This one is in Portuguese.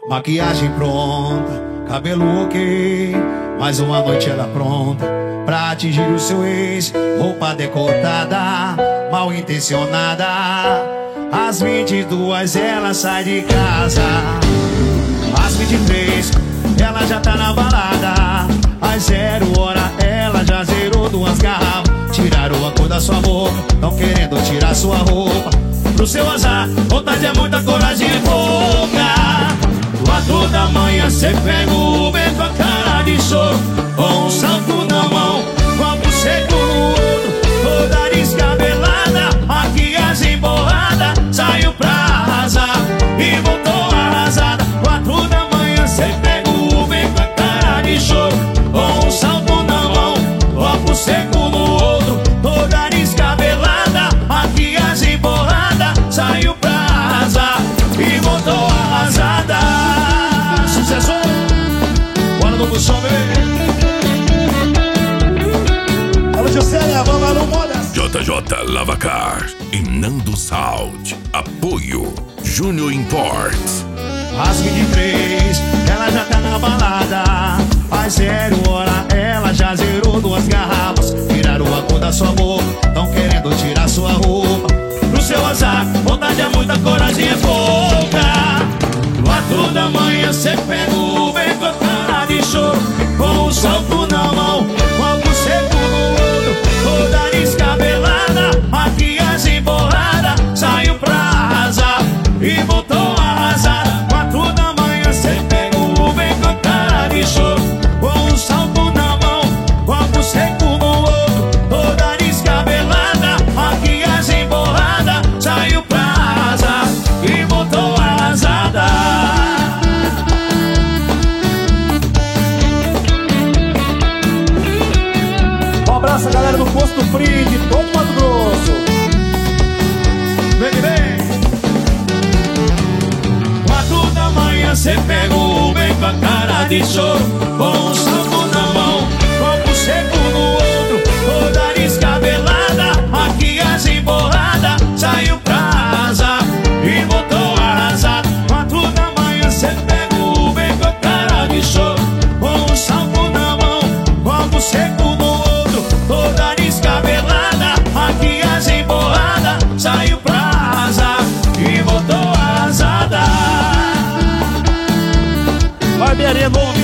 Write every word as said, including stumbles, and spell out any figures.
Maquiagem pronta, cabelo ok, mais uma noite ela pronta pra atingir o seu ex. Roupa decotada, mal intencionada. Às vinte e duas ela sai de casa. Às vinte e três ela já tá na balada. Às zero hora ela já zerou duas garrafas. Tiraram a cor da sua boca, tão querendo tirar sua roupa. Pro seu azar, vontade é muita, coragem é pouca. Quatro da manhã cê pega o Uber com a cara de choro, com um salto na mão, copo seco no outro, toda descabelada, maquiagem borrada, saiu pra arrasar e voltou arrasada. Quatro da manhã cê pega o Uber com a cara de choro, com um salto na mão, copo seco no outro, toda descabelada, maquiagem borrada, saiu pra arrasar e voltou arrasada. Sucesso! Bora no buchão, bebê! Alô, Juscelia, vamos lá no Modas! J J Lavacar e Nando Sound. Apoio Júnior Imports. Às vinte e três, ela já tá na balada. Às zero hora, ela já zerou duas garrafas. Tiraram a cor da sua boca, tão querendo tirar sua roupa. Pro seu azar, vontade é muita, coragem é pouca. Quatro da manhã cê pega o Uber com a cara de choro, com um salto na mão, copo seco no outro, toda descabelada, maquiagem borrada, saiu pra arrasar e voltou arrasada. Quatro da manhã cê pega o Uber com a cara de choro, com um salto na mão, copo seco no outro, toda descabelada, maquiagem borrada, saiu pra arrasar e voltou arrasada. Um abraço a galera do Posto Frio de todo Mato Grosso. Vem, vem. Quatro da manhã cê pega o Uber com a cara de choro, com um salto na mão, copo seco no outro, toda descabelada, maquiagem borrada, saiu pra arrasar e voltou arrasada. Quatro da manhã cê pega o Uber com a cara de choro, com um salto na mão, copo seco no outro, toda descabelada, maquiagem borrada, saiu pra arrasar e voltou arrasada. Barbearia Novo